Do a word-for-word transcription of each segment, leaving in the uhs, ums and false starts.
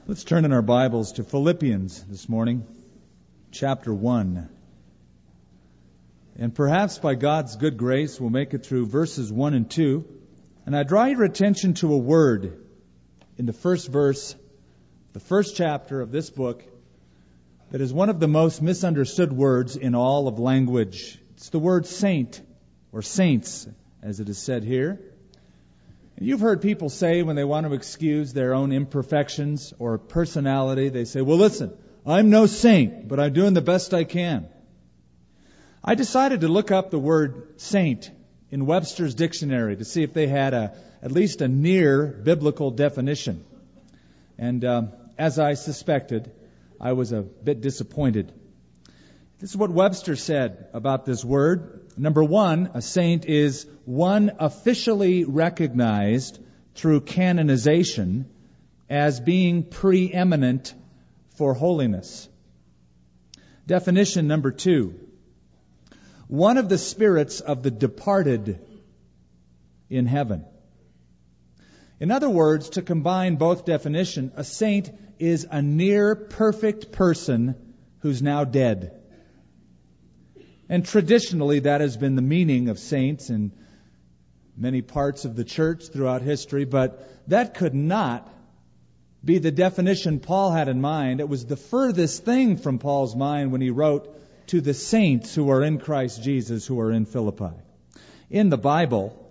Let's turn in our Bibles to Philippians this morning, chapter one. And perhaps by God's good grace, we'll make it through verses one and two. And I draw your attention to a word in the first verse, the first chapter of this book, that is one of the most misunderstood words in all of language. It's the word saint, or saints, as it is said here. And you've heard people say when they want to excuse their own imperfections or personality, they say, well, listen, I'm no saint, but I'm doing the best I can. I decided to look up the word saint in Webster's dictionary to see if they had a at least a near biblical definition. And uh, as I suspected, I was a bit disappointed. This is what Webster said about this word. Number one, a saint is one officially recognized through canonization as being preeminent for holiness. Definition number two, one of the spirits of the departed in heaven. In other words, to combine both definitions, a saint is a near perfect person who's now dead. And traditionally, that has been the meaning of saints in many parts of the church throughout history, but that could not be the definition Paul had in mind. It was the furthest thing from Paul's mind when he wrote to the saints who are in Christ Jesus, who are in Philippi. In the Bible,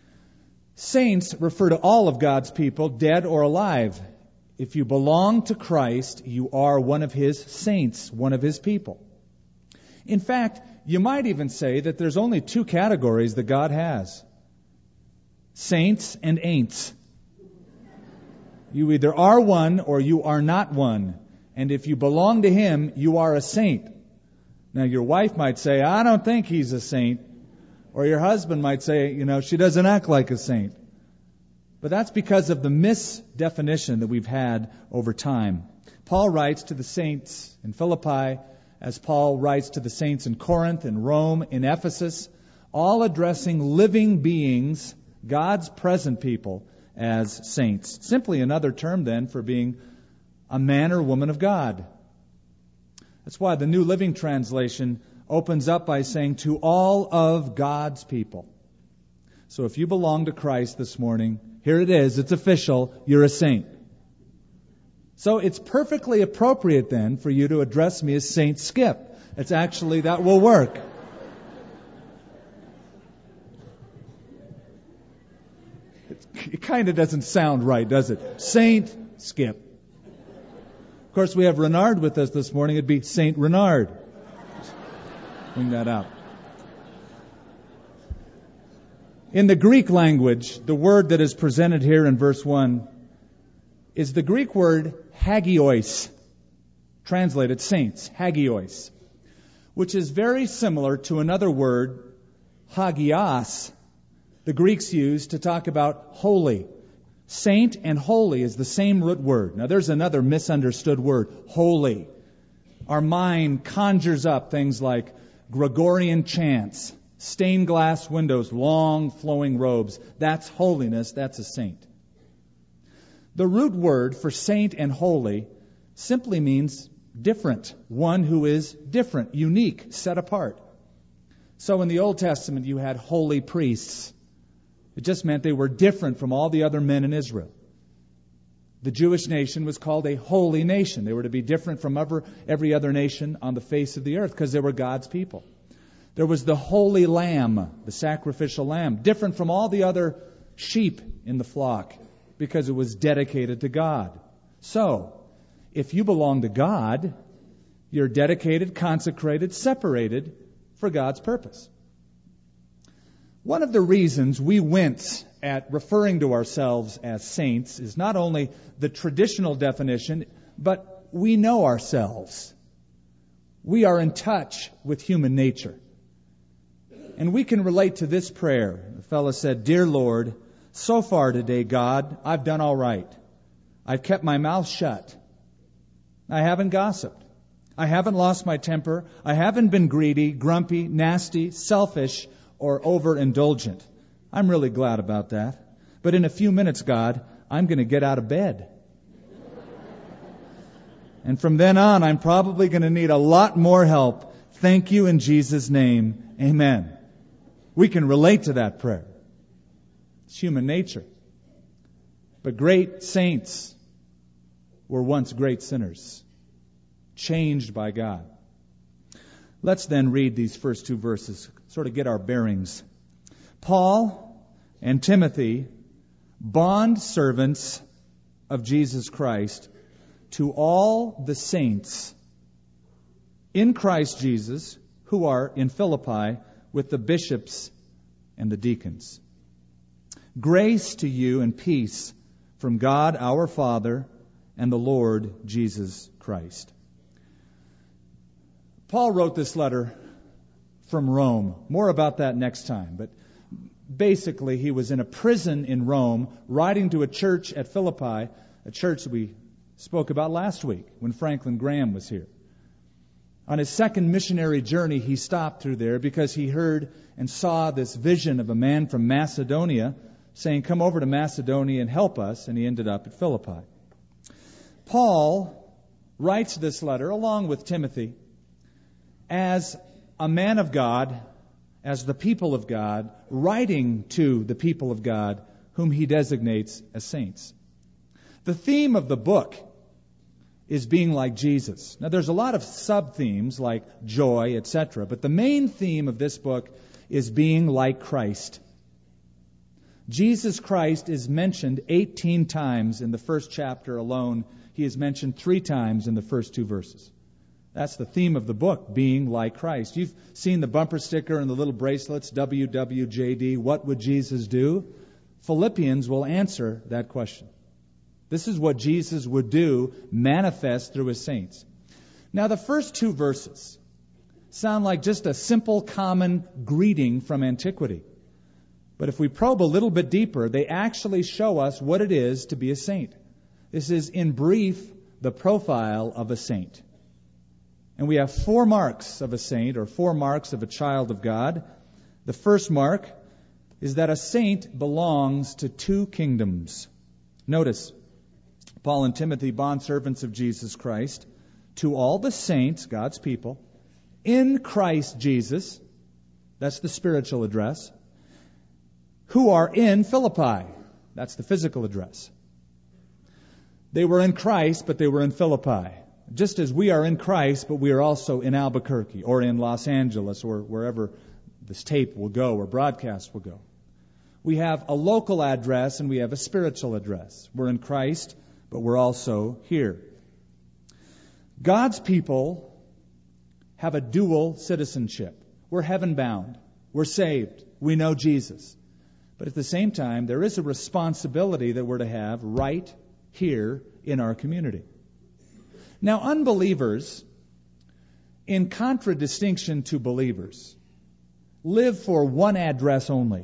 saints refer to all of God's people, dead or alive. If you belong to Christ, you are one of His saints, one of His people. In fact, you might even say that there's only two categories that God has: saints and ain'ts. You either are one or you are not one. And if you belong to Him, you are a saint. Now, your wife might say, I don't think he's a saint. Or your husband might say, you know, she doesn't act like a saint. But that's because of the misdefinition that we've had over time. Paul writes to the saints in Philippi, as Paul writes to the saints in Corinth, in Rome, in Ephesus, all addressing living beings, God's present people, as saints. Simply another term then for being a man or woman of God. That's why the New Living Translation opens up by saying, to all of God's people. So if you belong to Christ this morning, here it is, it's official, you're a saint. So it's perfectly appropriate then for you to address me as Saint Skip. It's actually, that will work. It, it kind of doesn't sound right, does it? Saint Skip. Of course, we have Renard with us this morning. It'd be Saint Renard. Bring that out. In the Greek language, the word that is presented here in verse one is the Greek word hagios, translated saints, hagios, which is very similar to another word, hagios, the Greeks used to talk about holy. Saint and holy is the same root word. Now there's another misunderstood word, holy. Our mind conjures up things like Gregorian chants, stained glass windows, long flowing robes. That's holiness, that's a saint. The root word for saint and holy simply means different. One who is different, unique, set apart. So in the Old Testament, you had holy priests. It just meant they were different from all the other men in Israel. The Jewish nation was called a holy nation. They were to be different from every, every other nation on the face of the earth because they were God's people. There was the holy lamb, the sacrificial lamb, different from all the other sheep in the flock, because it was dedicated to God. So, if you belong to God, you're dedicated, consecrated, separated for God's purpose. One of the reasons we wince at referring to ourselves as saints is not only the traditional definition, but we know ourselves. We are in touch with human nature. And we can relate to this prayer. The fellow said, Dear Lord, so far today, God, I've done all right. I've kept my mouth shut. I haven't gossiped. I haven't lost my temper. I haven't been greedy, grumpy, nasty, selfish, or overindulgent. I'm really glad about that. But in a few minutes, God, I'm going to get out of bed. And from then on, I'm probably going to need a lot more help. Thank you in Jesus' name. Amen. We can relate to that prayer. It's human nature. But great saints were once great sinners, changed by God. Let's then read these first two verses, sort of get our bearings. Paul and Timothy, bond servants of Jesus Christ, to all the saints in Christ Jesus who are in Philippi with the bishops and the deacons. Grace to you and peace from God our Father and the Lord Jesus Christ. Paul wrote this letter from Rome. More about that next time. But basically, he was in a prison in Rome, writing to a church at Philippi, a church that we spoke about last week when Franklin Graham was here. On his second missionary journey, he stopped through there because he heard and saw this vision of a man from Macedonia saying, "Come over to Macedonia and help us," and he ended up at Philippi. Paul writes this letter along with Timothy as a man of God, as the people of God, writing to the people of God whom he designates as saints. The theme of the book is being like Jesus. Now, there's a lot of sub-themes like joy, et cetera, but the main theme of this book is being like Christ. Jesus Christ is mentioned eighteen times in the first chapter alone. He is mentioned three times in the first two verses. That's the theme of the book, being like Christ. You've seen the bumper sticker and the little bracelets, W W J D, what would Jesus do? Philippians will answer that question. This is what Jesus would do, manifest through his saints. Now, the first two verses sound like just a simple, common greeting from antiquity. But if we probe a little bit deeper, they actually show us what it is to be a saint. This is, in brief, the profile of a saint. And we have four marks of a saint, or four marks of a child of God. The first mark is that a saint belongs to two kingdoms. Notice, Paul and Timothy, bondservants of Jesus Christ, to all the saints, God's people, in Christ Jesus, that's the spiritual address, who are in Philippi, that's the physical address. They were in Christ, but they were in Philippi. Just as we are in Christ, but we are also in Albuquerque or in Los Angeles or wherever this tape will go or broadcast will go. We have a local address and we have a spiritual address. We're in Christ, but we're also here. God's people have a dual citizenship. We're heaven-bound. We're saved. We know Jesus. But at the same time, there is a responsibility that we're to have right here in our community. Now, unbelievers, in contradistinction to believers, live for one address only.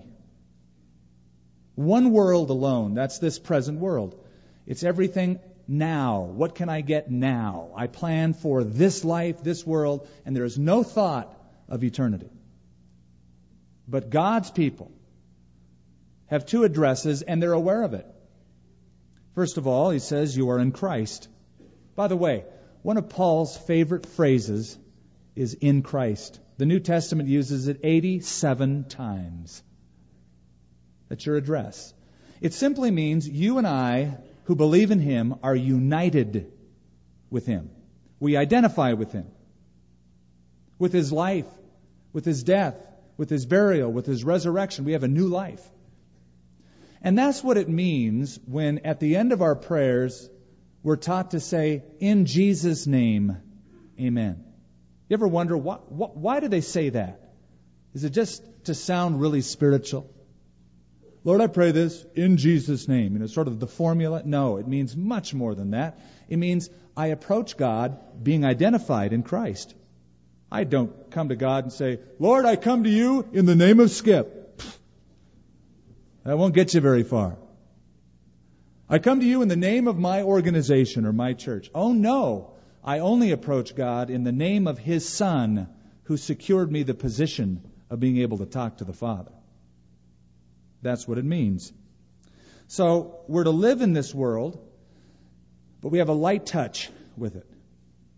One world alone. That's this present world. It's everything now. What can I get now? I plan for this life, this world, and there is no thought of eternity. But God's people have two addresses, and they're aware of it. First of all, he says, you are in Christ. By the way, one of Paul's favorite phrases is in Christ. The New Testament uses it eighty-seven times. That's your address. It simply means you and I, who believe in Him, are united with Him. We identify with Him. With His life, with His death, with His burial, with His resurrection. We have a new life. And that's what it means when at the end of our prayers, we're taught to say, in Jesus' name, amen. You ever wonder, why, why do they say that? Is it just to sound really spiritual? Lord, I pray this in Jesus' name. You know, sort of the formula. No, it means much more than that. It means I approach God being identified in Christ. I don't come to God and say, Lord, I come to you in the name of Skip. That won't get you very far. I come to you in the name of my organization or my church. Oh no, I only approach God in the name of His Son who secured me the position of being able to talk to the Father. That's what it means. So we're to live in this world, but we have a light touch with it.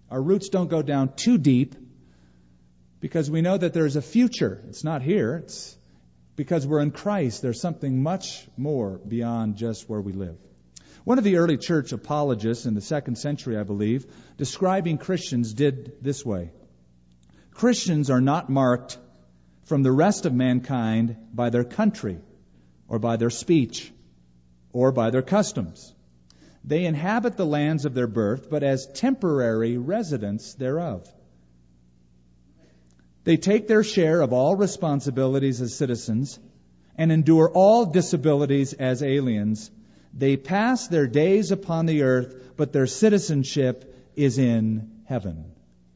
Our roots don't go down too deep because we know that there's a future. It's not here. It's because we're in Christ. There's something much more beyond just where we live. One of the early church apologists in the second century, I believe, describing Christians did this way. Christians are not marked from the rest of mankind by their country or by their speech or by their customs. They inhabit the lands of their birth, but as temporary residents thereof. They take their share of all responsibilities as citizens and endure all disabilities as aliens. They pass their days upon the earth, but their citizenship is in heaven.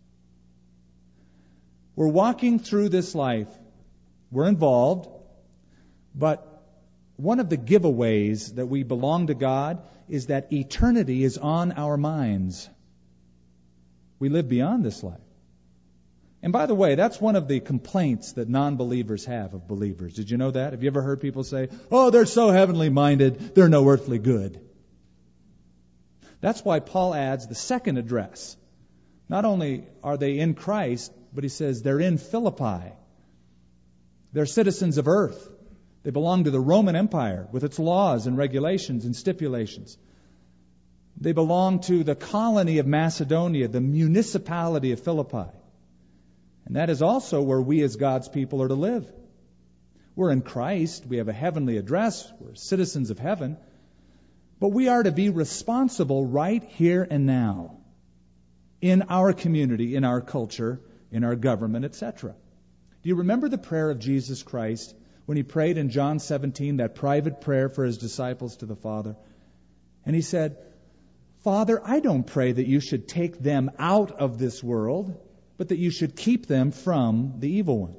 We're walking through this life. We're involved, but one of the giveaways that we belong to God is that eternity is on our minds. We live beyond this life. And by the way, that's one of the complaints that non-believers have of believers. Did you know that? Have you ever heard people say, oh, they're so heavenly minded, they're no earthly good? That's why Paul adds the second address. Not only are they in Christ, but he says they're in Philippi. They're citizens of earth. They belong to the Roman Empire with its laws and regulations and stipulations. They belong to the colony of Macedonia, the municipality of Philippi. And that is also where we as God's people are to live. We're in Christ. We have a heavenly address. We're citizens of heaven. But we are to be responsible right here and now in our community, in our culture, in our government, et cetera. Do you remember the prayer of Jesus Christ when he prayed in John seventeen, that private prayer for his disciples to the Father? And he said, Father, I don't pray that you should take them out of this world, but that you should keep them from the evil one.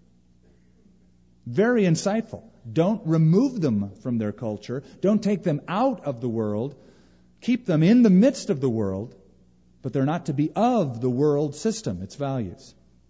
Very insightful. Don't remove them from their culture. Don't take them out of the world. Keep them in the midst of the world, but they're not to be of the world system, its values.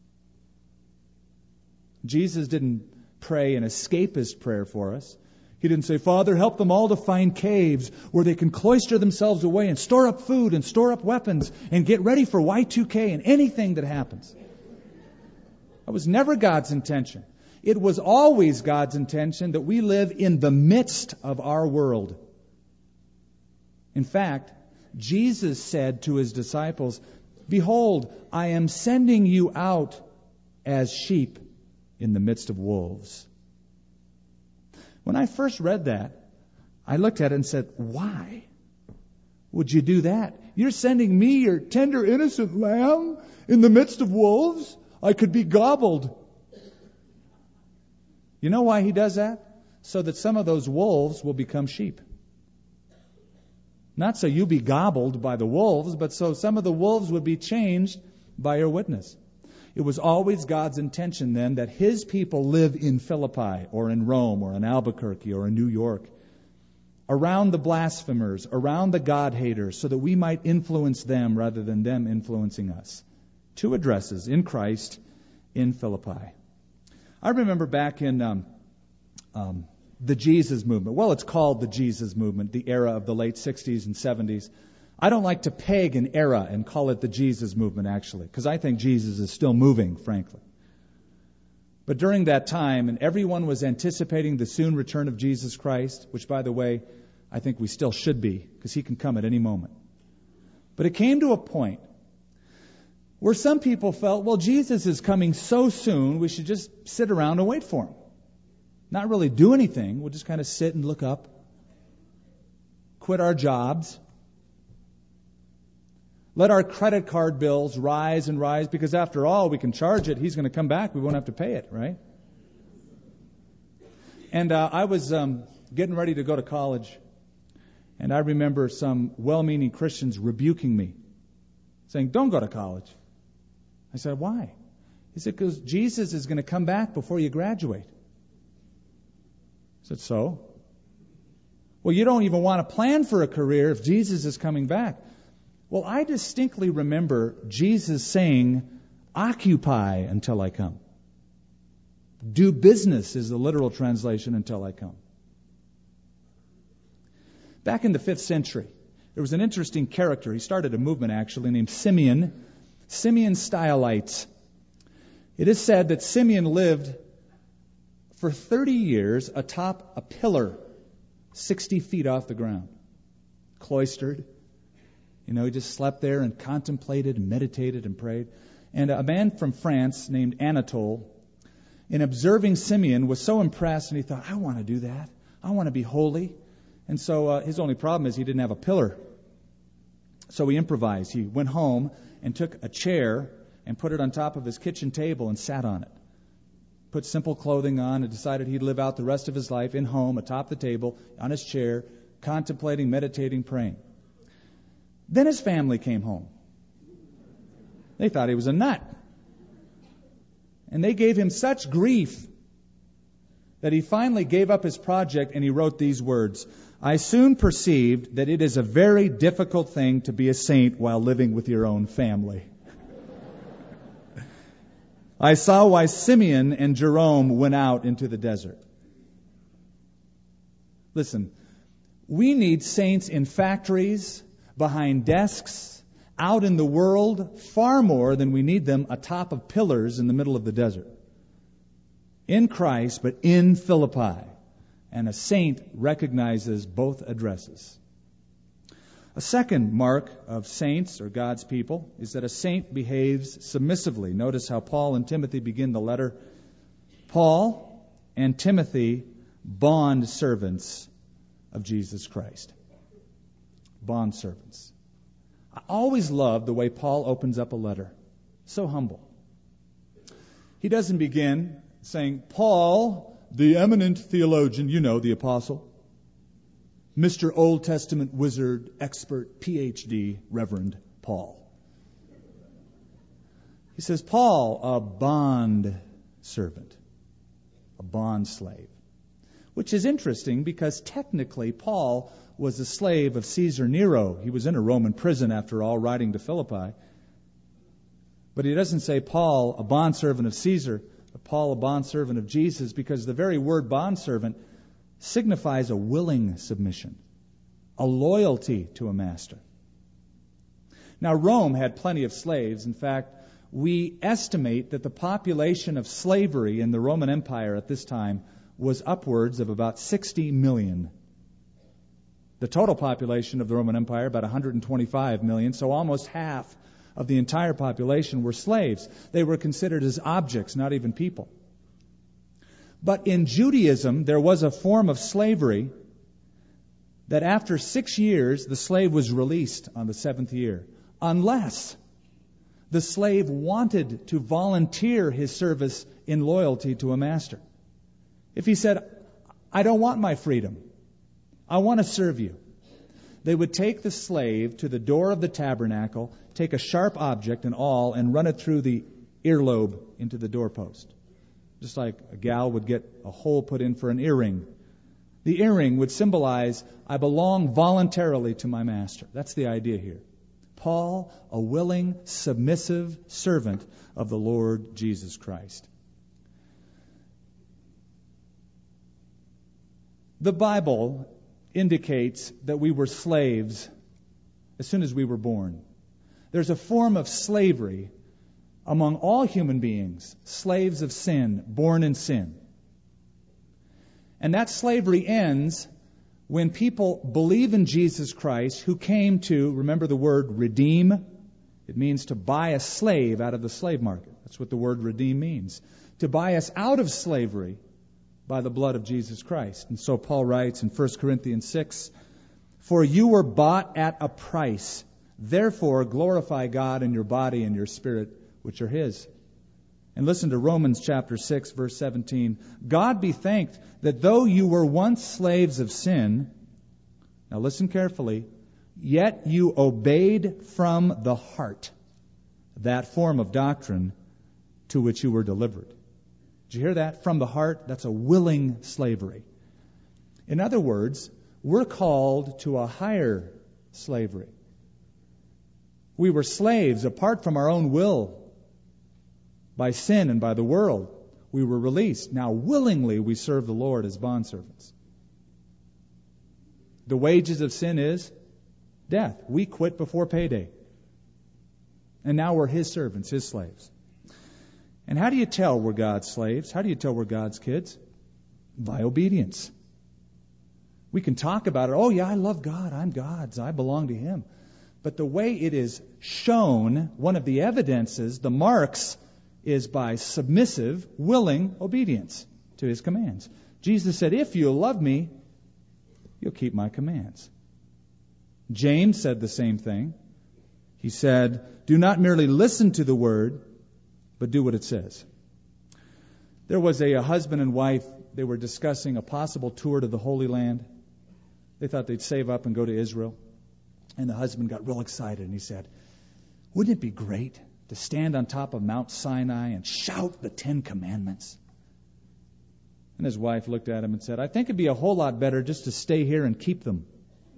Jesus didn't pray an escapist prayer for us. He didn't say, Father, help them all to find caves where they can cloister themselves away and store up food and store up weapons and get ready for Y two K and anything that happens. That was never God's intention. It was always God's intention that we live in the midst of our world. In fact, Jesus said to his disciples, Behold, I am sending you out as sheep in the midst of wolves. When I first read that, I looked at it and said, why would you do that? You're sending me, your tender, innocent lamb, in the midst of wolves? I could be gobbled. You know why he does that? So that some of those wolves will become sheep. Not so you be gobbled by the wolves, but so some of the wolves would be changed by your witness. It was always God's intention then that his people live in Philippi or in Rome or in Albuquerque or in New York, around the blasphemers, around the God-haters, so that we might influence them rather than them influencing us. Two addresses, in Christ, in Philippi. I remember back in um, um, the Jesus movement. Well, it's called the Jesus movement, the era of the late sixties and seventies. I don't like to peg an era and call it the Jesus movement, actually, because I think Jesus is still moving, frankly. But during that time, and everyone was anticipating the soon return of Jesus Christ, which, by the way, I think we still should be, because he can come at any moment. But it came to a point where some people felt, well, Jesus is coming so soon, we should just sit around and wait for him. Not really do anything. We'll just kind of sit and look up, quit our jobs, let our credit card bills rise and rise, because after all, we can charge it. He's going to come back. We won't have to pay it, right? And uh, I was um, getting ready to go to college, and I remember some well-meaning Christians rebuking me, saying, don't go to college. I said, why? He said, because Jesus is going to come back before you graduate. I said, so? Well, you don't even want to plan for a career if Jesus is coming back. Well, I distinctly remember Jesus saying, occupy until I come. Do business is the literal translation, until I come. Back in the fifth century, there was an interesting character. He started a movement, actually, named Simeon. Simeon Stylites. It is said that Simeon lived for thirty years atop a pillar sixty feet off the ground, cloistered. You know, he just slept there and contemplated and meditated and prayed. And a man from France named Anatole, in observing Simeon, was so impressed, and he thought, I want to do that. I want to be holy. And so uh, his only problem is he didn't have a pillar. So he improvised. He went home and took a chair and put it on top of his kitchen table and sat on it. Put simple clothing on and decided he'd live out the rest of his life in home, atop the table, on his chair, contemplating, meditating, praying. Then his family came home. They thought he was a nut. And they gave him such grief that he finally gave up his project and he wrote these words, I soon perceived that it is a very difficult thing to be a saint while living with your own family. I saw why Simeon and Jerome went out into the desert. Listen, we need saints in factories, behind desks, out in the world, far more than we need them atop of pillars in the middle of the desert. In Christ, but in Philippi. And a saint recognizes both addresses. A second mark of saints, or God's people, is that a saint behaves submissively. Notice how Paul and Timothy begin the letter. Paul and Timothy, bond servants of Jesus Christ. Bond servants. I always love the way Paul opens up a letter. So humble. He doesn't begin saying, Paul, the eminent theologian, you know, the apostle, Mister Old Testament wizard, expert, P H D, Reverend Paul. He says, Paul, a bond servant, a bond slave. Which is interesting because technically Paul was a slave of Caesar Nero. He was in a Roman prison, after all, writing to Philippi. But he doesn't say Paul, a bondservant of Caesar, but Paul, a bondservant of Jesus, because the very word bondservant signifies a willing submission, a loyalty to a master. Now, Rome had plenty of slaves. In fact, we estimate that the population of slavery in the Roman Empire at this time was upwards of about sixty million. The total population of the Roman Empire, about one hundred twenty-five million, so almost half of the entire population were slaves. They were considered as objects, not even people. But in Judaism, there was a form of slavery that after six years, the slave was released on the seventh year, unless the slave wanted to volunteer his service in loyalty to a master. If he said, I don't want my freedom, I want to serve you, they would take the slave to the door of the tabernacle, take a sharp object and awl, and run it through the earlobe into the doorpost. Just like a gal would get a hole put in for an earring. The earring would symbolize, I belong voluntarily to my master. That's the idea here. Paul, a willing, submissive servant of the Lord Jesus Christ. The Bible indicates that we were slaves as soon as we were born. There's a form of slavery among all human beings, slaves of sin, born in sin. And that slavery ends when people believe in Jesus Christ, who came to, remember the word redeem? It means to buy a slave out of the slave market. That's what the word redeem means. To buy us out of slavery by the blood of Jesus Christ. And so Paul writes in First Corinthians six, for you were bought at a price. Therefore glorify God in your body and your spirit, which are His. And listen to Romans chapter six, verse seventeen. God be thanked that though you were once slaves of sin, now listen carefully, yet you obeyed from the heart that form of doctrine to which you were delivered. Did you hear that? From the heart, that's a willing slavery. In other words, we're called to a higher slavery. We were slaves apart from our own will. By sin and by the world, we were released. Now, willingly, we serve the Lord as bondservants. The wages of sin is death. We quit before payday. And now we're His servants, His slaves. And how do you tell we're God's slaves? How do you tell we're God's kids? By obedience. We can talk about it. Oh, yeah, I love God. I'm God's. I belong to Him. But the way it is shown, one of the evidences, the marks, is by submissive, willing obedience to His commands. Jesus said, if you love me, you'll keep my commands. James said the same thing. He said, do not merely listen to the word, but do what it says. There was a, a husband and wife, they were discussing a possible tour to the Holy Land. They thought they'd save up and go to Israel. And the husband got real excited and he said, wouldn't it be great to stand on top of Mount Sinai and shout the Ten Commandments? And his wife looked at him and said, I think it'd be a whole lot better just to stay here and keep them.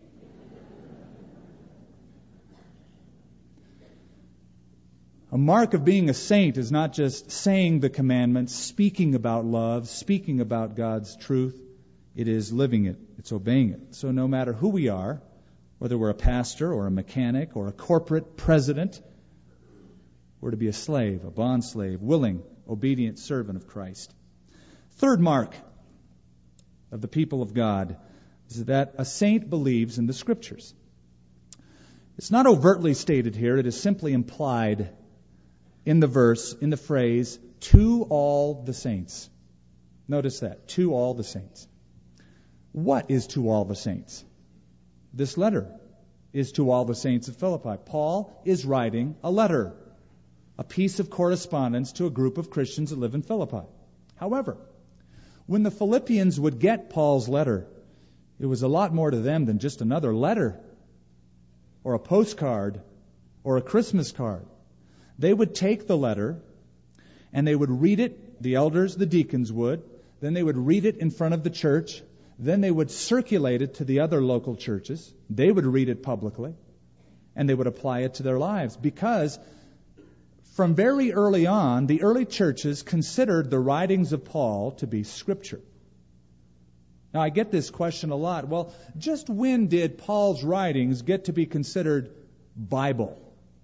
A mark of being a saint is not just saying the commandments, speaking about love, speaking about God's truth. It is living it. It's obeying it. So no matter who we are, whether we're a pastor or a mechanic or a corporate president, we're to be a slave, a bond slave, willing, obedient servant of Christ. Third mark of the people of God is that a saint believes in the Scriptures. It's not overtly stated here. It is simply implied in the verse, in the phrase, to all the saints. Notice that, to all the saints. What is to all the saints? This letter is to all the saints of Philippi. Paul is writing a letter, a piece of correspondence to a group of Christians that live in Philippi. However, when the Philippians would get Paul's letter, it was a lot more to them than just another letter or a postcard or a Christmas card. They would take the letter and they would read it, the elders, the deacons would, then they would read it in front of the church, then they would circulate it to the other local churches, they would read it publicly, and they would apply it to their lives. Because from very early on, the early churches considered the writings of Paul to be Scripture. Now, I get this question a lot. Well, just when did Paul's writings get to be considered Bible?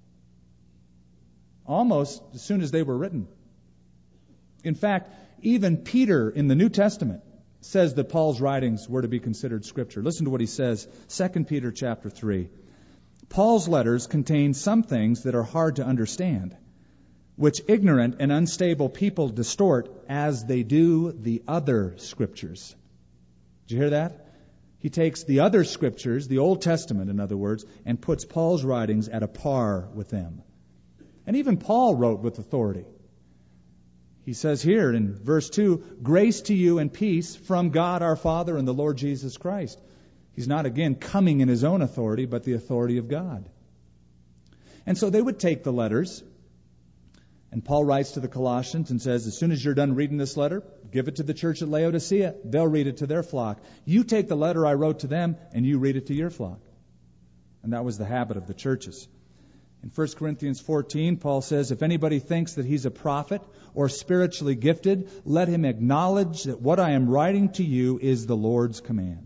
Almost as soon as they were written. In fact, even Peter in the New Testament says that Paul's writings were to be considered Scripture. Listen to what he says, Second Peter chapter three. Paul's letters contain some things that are hard to understand, which ignorant and unstable people distort as they do the other Scriptures. Did you hear that? He takes the other Scriptures, the Old Testament in other words, and puts Paul's writings at a par with them. And even Paul wrote with authority. He says here in verse two, grace to you and peace from God our Father and the Lord Jesus Christ. He's not again coming in his own authority, but the authority of God. And so they would take the letters, and Paul writes to the Colossians and says, as soon as you're done reading this letter, give it to the church at Laodicea. They'll read it to their flock. You take the letter I wrote to them, and you read it to your flock. And that was the habit of the churches. In First Corinthians fourteen, Paul says, if anybody thinks that he's a prophet or spiritually gifted, let him acknowledge that what I am writing to you is the Lord's command.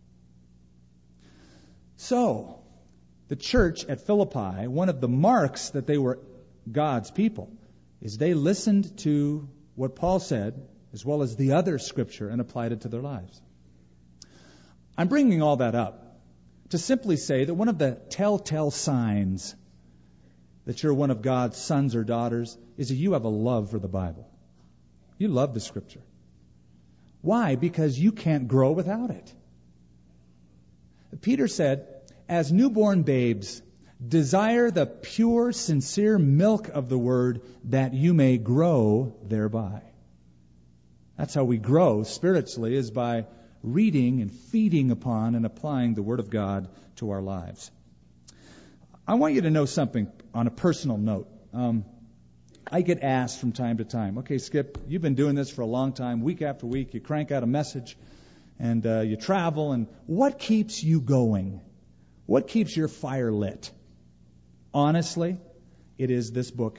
So, the church at Philippi, one of the marks that they were God's people, is they listened to what Paul said, as well as the other Scripture, and applied it to their lives. I'm bringing all that up to simply say that one of the telltale signs that you're one of God's sons or daughters is that you have a love for the Bible. You love the Scripture. Why? Because you can't grow without it. Peter said, as newborn babes, desire the pure, sincere milk of the Word that you may grow thereby. That's how we grow spiritually, is by reading and feeding upon and applying the Word of God to our lives. I want you to know something on a personal note. Um, I get asked from time to time, okay, Skip, you've been doing this for a long time, week after week, you crank out a message, and uh, you travel, and what keeps you going? What keeps your fire lit? Honestly, it is this book.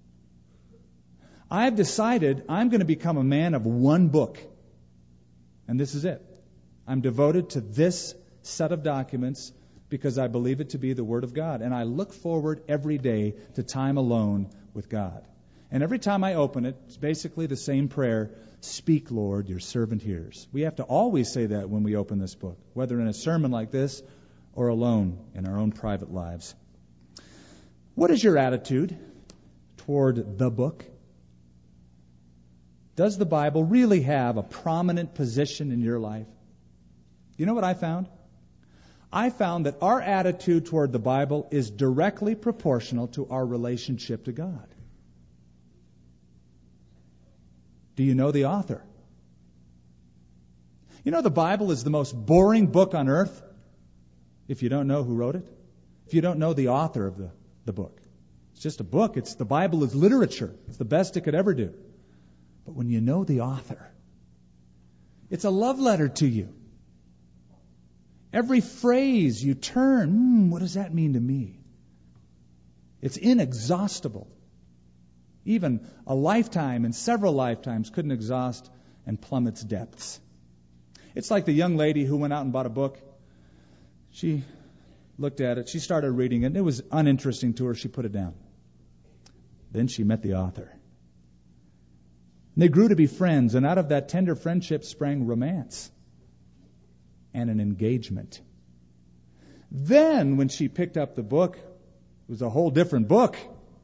I've decided I'm going to become a man of one book, and this is it. I'm devoted to this set of documents, because I believe it to be the Word of God. And I look forward every day to time alone with God. And every time I open it, it's basically the same prayer, "Speak, Lord, your servant hears." We have to always say that when we open this book, whether in a sermon like this or alone in our own private lives. What is your attitude toward the book? Does the Bible really have a prominent position in your life? You know what I found? I found that our attitude toward the Bible is directly proportional to our relationship to God. Do you know the author? You know the Bible is the most boring book on earth if you don't know who wrote it, if you don't know the author of the, the book. It's just a book. It's the Bible is literature. It's the best it could ever do. But when you know the author, it's a love letter to you. Every phrase you turn, hmm, what does that mean to me? It's inexhaustible. Even a lifetime and several lifetimes couldn't exhaust and plumb its depths. It's like the young lady who went out and bought a book. She looked at it. She started reading it. It was uninteresting to her. She put it down. Then she met the author. And they grew to be friends, and out of that tender friendship sprang romance and an engagement. Then, when she picked up the book, it was a whole different book.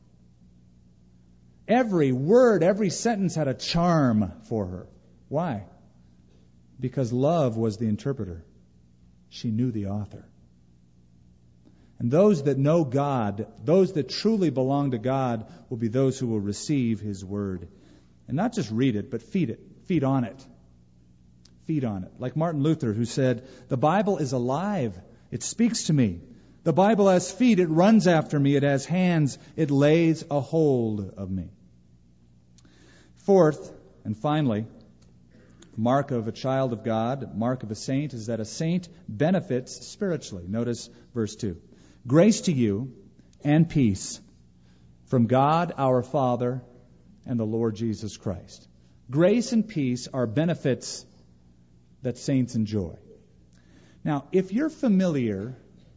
Every word, every sentence had a charm for her. Why? Because love was the interpreter. She knew the author. And those that know God, those that truly belong to God, will be those who will receive His Word. And not just read it, but feed it. Feed on it. Feed on it. Like Martin Luther, who said, "The Bible is alive. It speaks to me. The Bible has feet. It runs after me. It has hands. It lays a hold of me." Fourth, and finally, mark of a child of God, mark of a saint, is that a saint benefits spiritually. Notice verse two. "Grace to you and peace from God our Father and the Lord Jesus Christ." Grace and peace are benefits that saints enjoy. Now, if you're familiar,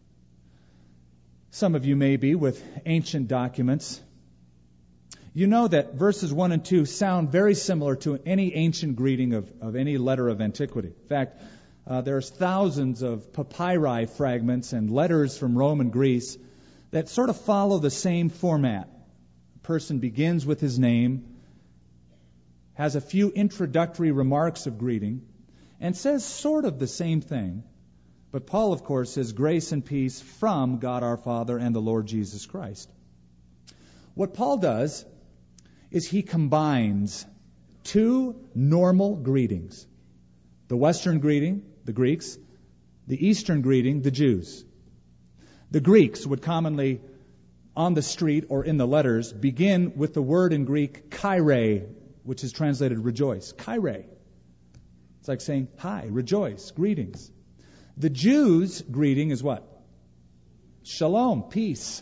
some of you may be, with ancient documents, you know that verses one and two sound very similar to any ancient greeting of, of any letter of antiquity. In fact, uh, there's thousands of papyri fragments and letters from Rome and Greece that sort of follow the same format. A person begins with his name, has a few introductory remarks of greeting, and says sort of the same thing. But Paul, of course, says grace and peace from God our Father and the Lord Jesus Christ. What Paul does is he combines two normal greetings. The Western greeting, the Greeks, the Eastern greeting, the Jews. The Greeks would commonly, on the street or in the letters, begin with the word in Greek, kaire, which is translated rejoice. Kaire. It's like saying, hi, rejoice, greetings. The Jews' greeting is what? Shalom, peace.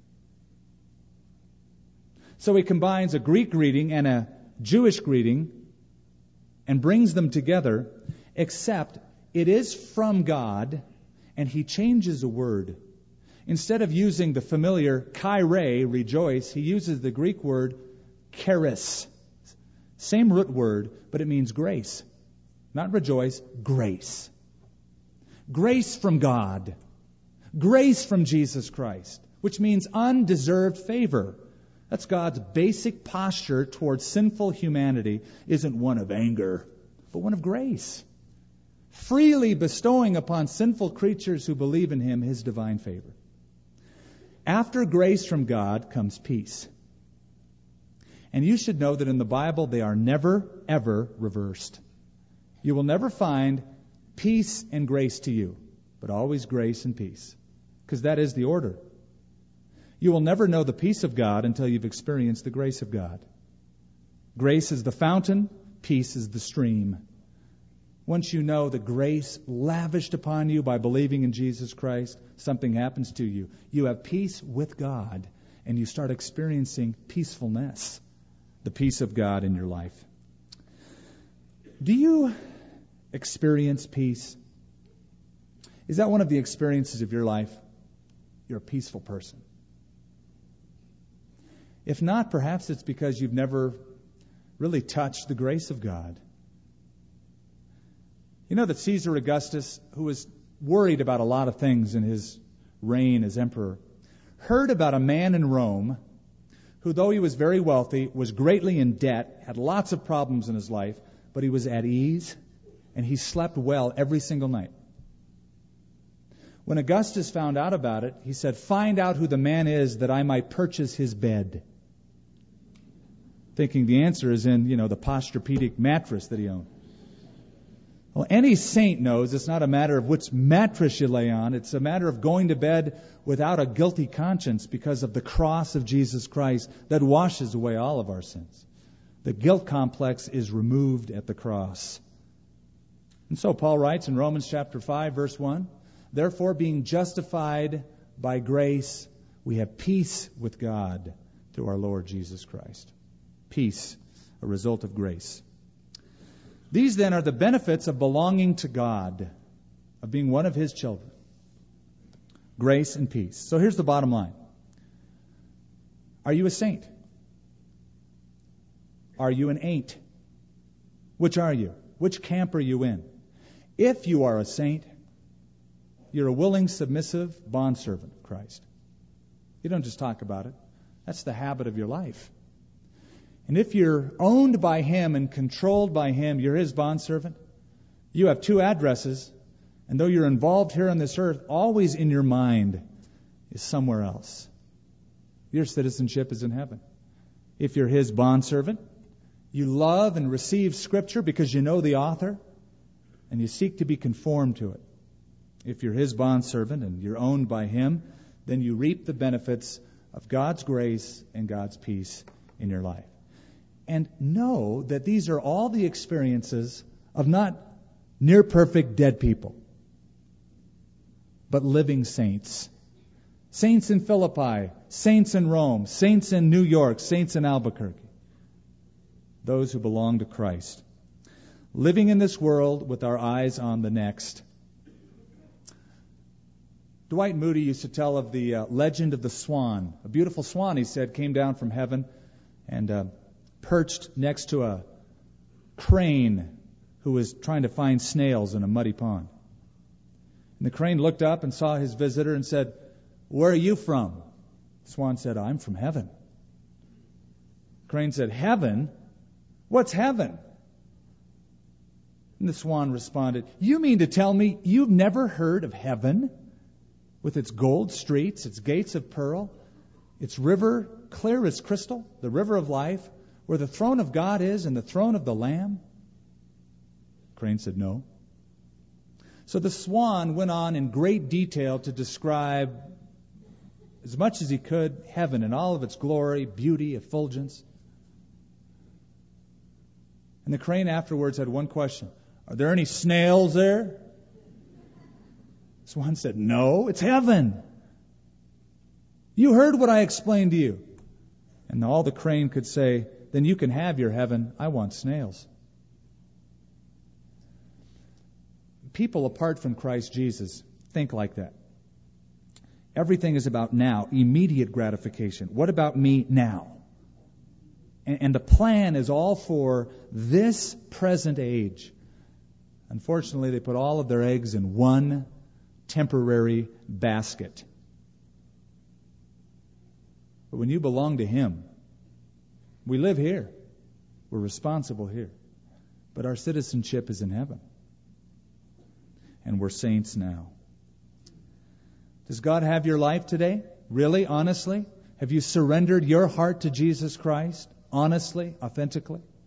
So he combines a Greek greeting and a Jewish greeting and brings them together, except it is from God, and he changes a word. Instead of using the familiar kaire, rejoice, he uses the Greek word charis. Same root word, but it means grace. Not rejoice, grace. Grace from God. Grace from Jesus Christ, which means undeserved favor. That's God's basic posture towards sinful humanity, isn't one of anger, but one of grace. Freely bestowing upon sinful creatures who believe in Him His divine favor. After grace from God comes peace. And you should know that in the Bible they are never, ever reversed. You will never find peace and grace to you, but always grace and peace, because that is the order. You will never know the peace of God until you've experienced the grace of God. Grace is the fountain, peace is the stream. Once you know the grace lavished upon you by believing in Jesus Christ, something happens to you. You have peace with God, and you start experiencing peacefulness, the peace of God in your life. Do you experience peace? Is that one of the experiences of your life? You're a peaceful person. If not, perhaps it's because you've never really touched the grace of God. You know that Caesar Augustus, who was worried about a lot of things in his reign as emperor, heard about a man in Rome who, though he was very wealthy, was greatly in debt, had lots of problems in his life, but he was at ease, and he slept well every single night. When Augustus found out about it, he said, "Find out who the man is that I might purchase his bed." Thinking the answer is in, you know, the Posturepedic mattress that he owned. Well, any saint knows it's not a matter of which mattress you lay on. It's a matter of going to bed without a guilty conscience because of the cross of Jesus Christ that washes away all of our sins. The guilt complex is removed at the cross. And so Paul writes in Romans chapter five, verse one, "Therefore, being justified by grace, we have peace with God through our Lord Jesus Christ." Peace, a result of grace. These then are the benefits of belonging to God, of being one of His children. Grace and peace. So here's the bottom line. Are you a saint? Are you an ain't? Which are you? Which camp are you in? If you are a saint, you're a willing, submissive bondservant of Christ. You don't just talk about it. That's the habit of your life. And if you're owned by Him and controlled by Him, you're His bondservant. You have two addresses, and though you're involved here on this earth, always in your mind is somewhere else. Your citizenship is in heaven. If you're His bondservant, you love and receive Scripture because you know the author, and you seek to be conformed to it. If you're His bondservant and you're owned by Him, then you reap the benefits of God's grace and God's peace in your life. And know that these are all the experiences of not near perfect dead people, but living saints. Saints in Philippi, saints in Rome, saints in New York, saints in Albuquerque. Those who belong to Christ. Living in this world with our eyes on the next. Dwight Moody used to tell of the uh, legend of the swan. A beautiful swan, he said, came down from heaven and uh, perched next to a crane who was trying to find snails in a muddy pond. And the crane looked up and saw his visitor and said, "Where are you from?" The swan said, "I'm from heaven." The crane said, "Heaven? What's heaven?" And the swan responded, "You mean to tell me you've never heard of heaven? With its gold streets, its gates of pearl, its river clear as crystal, the river of life, where the throne of God is and the throne of the Lamb?" Crane said, "No." So the swan went on in great detail to describe, as much as he could, heaven in all of its glory, beauty, effulgence. And the crane afterwards had one question. "Are there any snails there?" The swan said, "No, it's heaven. You heard what I explained to you." And all the crane could say, "Then you can have your heaven. I want snails." People apart from Christ Jesus think like that. Everything is about now, immediate gratification. What about me now? And, and the plan is all for this present age. Unfortunately, they put all of their eggs in one temporary basket. But when you belong to Him, we live here. We're responsible here. But our citizenship is in heaven. And we're saints now. Does God have your life today? Really? Honestly? Have you surrendered your heart to Jesus Christ? Honestly? Authentically?